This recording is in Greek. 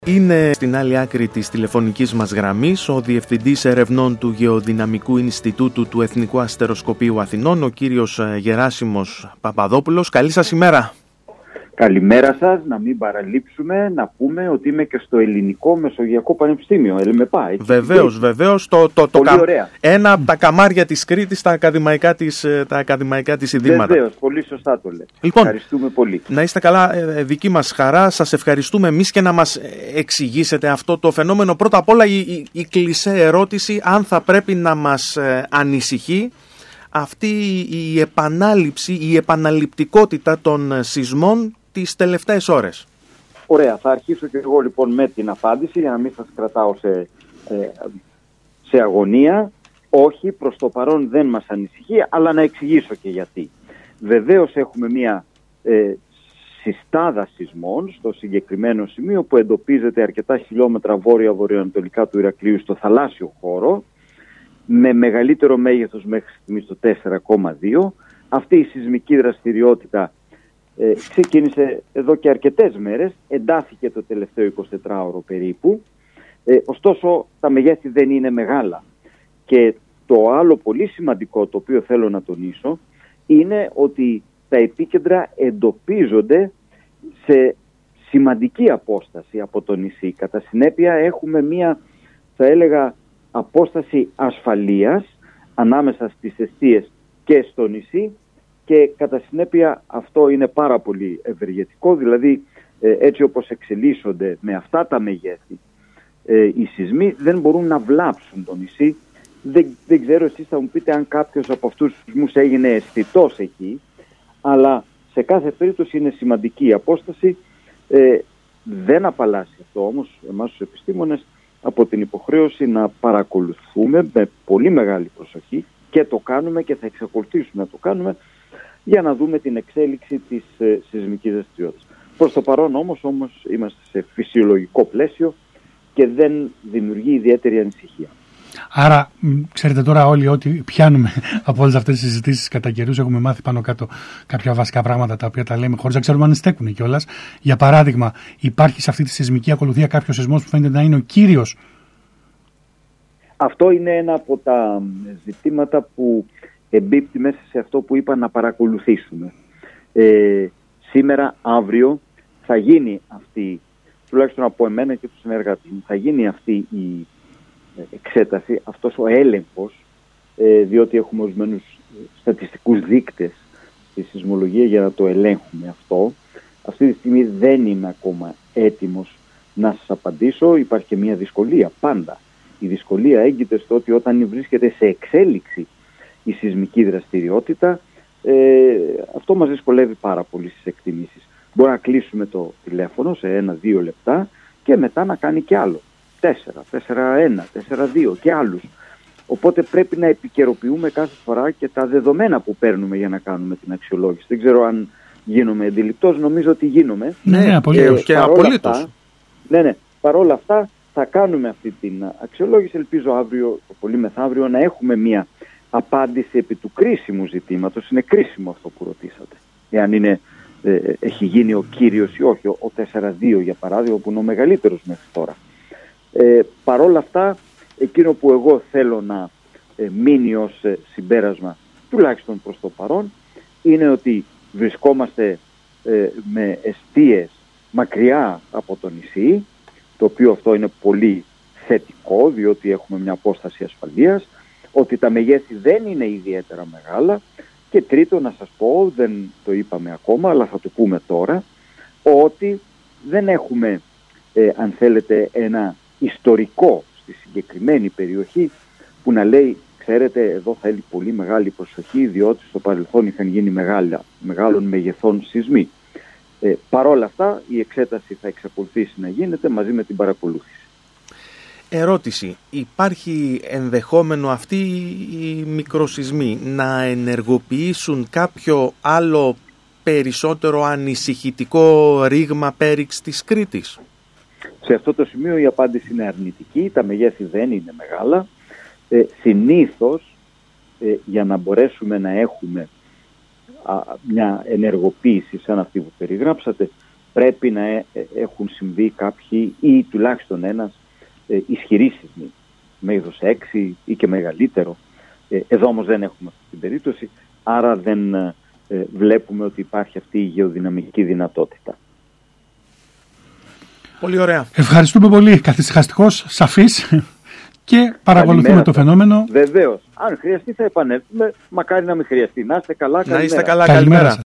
Είναι στην άλλη άκρη της τηλεφωνικής μας γραμμής ο Διευθυντής Ερευνών του Γεωδυναμικού Ινστιτούτου του Εθνικού Αστεροσκοπείου Αθηνών, ο κύριος Γεράσιμος Παπαδόπουλος. Καλή σας ημέρα. Καλημέρα σας, να μην παραλείψουμε να πούμε ότι είμαι και στο Ελληνικό Μεσογειακό Πανεπιστήμιο, ΕΛΜΕΠΑ. Βεβαίως. Ένα από τα καμάρια της Κρήτης, τα ακαδημαϊκά της ιδρύματα. Βεβαίως, πολύ σωστά το λέτε. Λοιπόν, ευχαριστούμε πολύ. Να είστε καλά, δική μας χαρά. Σας ευχαριστούμε εμείς και να μας εξηγήσετε αυτό το φαινόμενο. Πρώτα απ' όλα η κλισέ ερώτηση, αν θα πρέπει να μας ανησυχεί αυτή η επανάληψη, η επαναληπτικότητα των σεισμών τις τελευταίες ώρες. Ωραία, θα αρχίσω και εγώ λοιπόν με την απάντηση για να μην σας κρατάω σε αγωνία. Όχι, προς το παρόν δεν μας ανησυχεί, αλλά να εξηγήσω και γιατί. Βεβαίως έχουμε μια συστάδα σεισμών στο συγκεκριμένο σημείο που εντοπίζεται αρκετά χιλιόμετρα βόρεια-βορειοανατολικά του Ηρακλείου στο θαλάσσιο χώρο, με μεγαλύτερο μέγεθος μέχρι στιγμής το 4,2. Αυτή η σεισμική δραστηριότητα ξεκίνησε εδώ και αρκετές μέρες, εντάθηκε το τελευταίο 24ωρο περίπου, ωστόσο τα μεγέθη δεν είναι μεγάλα. Και το άλλο πολύ σημαντικό το οποίο θέλω να τονίσω είναι ότι τα επίκεντρα εντοπίζονται σε σημαντική απόσταση από το νησί. Κατά συνέπεια έχουμε μία, θα έλεγα, απόσταση ασφαλείας ανάμεσα στις εστίες και στο νησί, και κατά συνέπεια αυτό είναι πάρα πολύ ευεργετικό, δηλαδή έτσι όπως εξελίσσονται με αυτά τα μεγέθη οι σεισμοί δεν μπορούν να βλάψουν το νησί. Δεν ξέρω, εσείς θα μου πείτε αν κάποιος από αυτούς τους σεισμούς έγινε αισθητός εκεί, αλλά σε κάθε περίπτωση είναι σημαντική η απόσταση. Δεν απαλλάσσει αυτό όμως εμάς τους επιστήμονες από την υποχρέωση να παρακολουθούμε με πολύ μεγάλη προσοχή, και το κάνουμε και θα εξακολουθήσουμε να το κάνουμε, για να δούμε την εξέλιξη της σεισμικής δραστηριότητας. Προς το παρόν όμως είμαστε σε φυσιολογικό πλαίσιο και δεν δημιουργεί ιδιαίτερη ανησυχία. Άρα, ξέρετε τώρα όλοι ότι πιάνουμε από όλες αυτές τις συζητήσεις κατά καιρούς, έχουμε μάθει πάνω κάτω κάποια βασικά πράγματα τα οποία τα λέμε χωρίς να ξέρουμε αν στέκουν κιόλας. Για παράδειγμα, υπάρχει σε αυτή τη σεισμική ακολουθία κάποιος σεισμός που φαίνεται να είναι ο κύριος? Αυτό είναι ένα από τα ζητήματα που εμπίπτει μέσα σε αυτό που είπα να παρακολουθήσουμε. Σήμερα, αύριο, θα γίνει αυτή, τουλάχιστον από εμένα και του συνεργάτη μου, θα γίνει αυτή η εξέταση, αυτός ο έλεγχος, διότι έχουμε ορισμένους στατιστικούς δείκτες στη σεισμολογία για να το ελέγχουμε αυτό. Αυτή τη στιγμή δεν είμαι ακόμα έτοιμος να σας απαντήσω. Υπάρχει και μια δυσκολία πάντα. Η δυσκολία έγκυται στο ότι όταν βρίσκεται σε εξέλιξη η σεισμική δραστηριότητα, αυτό μας δυσκολεύει πάρα πολύ στις εκτιμήσεις. Μπορεί να κλείσουμε το τηλέφωνο σε 1-2 λεπτά και μετά να κάνει και άλλο. 4, 4-1, 4-2 και άλλους. Οπότε πρέπει να επικαιροποιούμε κάθε φορά και τα δεδομένα που παίρνουμε για να κάνουμε την αξιολόγηση. Δεν ξέρω αν γίνομαι αντιληπτός, νομίζω ότι γίνομαι. Ναι, απολύτως. Ναι, παρόλα αυτά θα κάνουμε αυτή την αξιολόγηση. Ελπίζω αύριο, το πολύ μεθαύριο, να έχουμε μια απάντηση επί του κρίσιμου ζητήματος. Είναι κρίσιμο αυτό που ρωτήσατε. Εάν έχει γίνει ο κύριος ή όχι, ο 4-2 για παράδειγμα, που είναι ο μεγαλύτερος μέχρι τώρα. Παρόλα αυτά, εκείνο που εγώ θέλω να μείνει ως συμπέρασμα, τουλάχιστον προς το παρόν, είναι ότι βρισκόμαστε με εστίες μακριά από το νησί, το οποίο αυτό είναι πολύ θετικό, διότι έχουμε μια απόσταση ασφαλείας, ότι τα μεγέθη δεν είναι ιδιαίτερα μεγάλα, και τρίτο να σας πω, δεν το είπαμε ακόμα, αλλά θα το πούμε τώρα, ότι δεν έχουμε, αν θέλετε, ένα ιστορικό στη συγκεκριμένη περιοχή που να λέει, ξέρετε, εδώ θέλει πολύ μεγάλη προσοχή, διότι στο παρελθόν είχαν γίνει μεγάλων μεγεθών σεισμοί. Παρόλα αυτά, η εξέταση θα εξακολουθήσει να γίνεται μαζί με την παρακολούθηση. Ερώτηση. Υπάρχει ενδεχόμενο αυτοί οι μικροσεισμοί να ενεργοποιήσουν κάποιο άλλο περισσότερο ανησυχητικό ρήγμα πέριξ της Κρήτης? Σε αυτό το σημείο η απάντηση είναι αρνητική. Τα μεγέθη δεν είναι μεγάλα. Συνήθως, για να μπορέσουμε να έχουμε μια ενεργοποίηση σαν αυτή που περιγράψατε, πρέπει να έχουν συμβεί κάποιοι ή τουλάχιστον ένας ισχυροί σεισμοί, μέγεθος 6 ή και μεγαλύτερο. Εδώ όμως δεν έχουμε αυτή την περίπτωση, άρα δεν βλέπουμε ότι υπάρχει αυτή η γεωδυναμική δυνατότητα. Πολύ ωραία. Ευχαριστούμε πολύ. Καθησυχαστικός, σαφής και παρακολουθούμε το φαινόμενο. Βεβαίως. Αν χρειαστεί θα επανέλθουμε. Μακάρι να μην χρειαστεί. Να είστε καλά. Καλημέρα.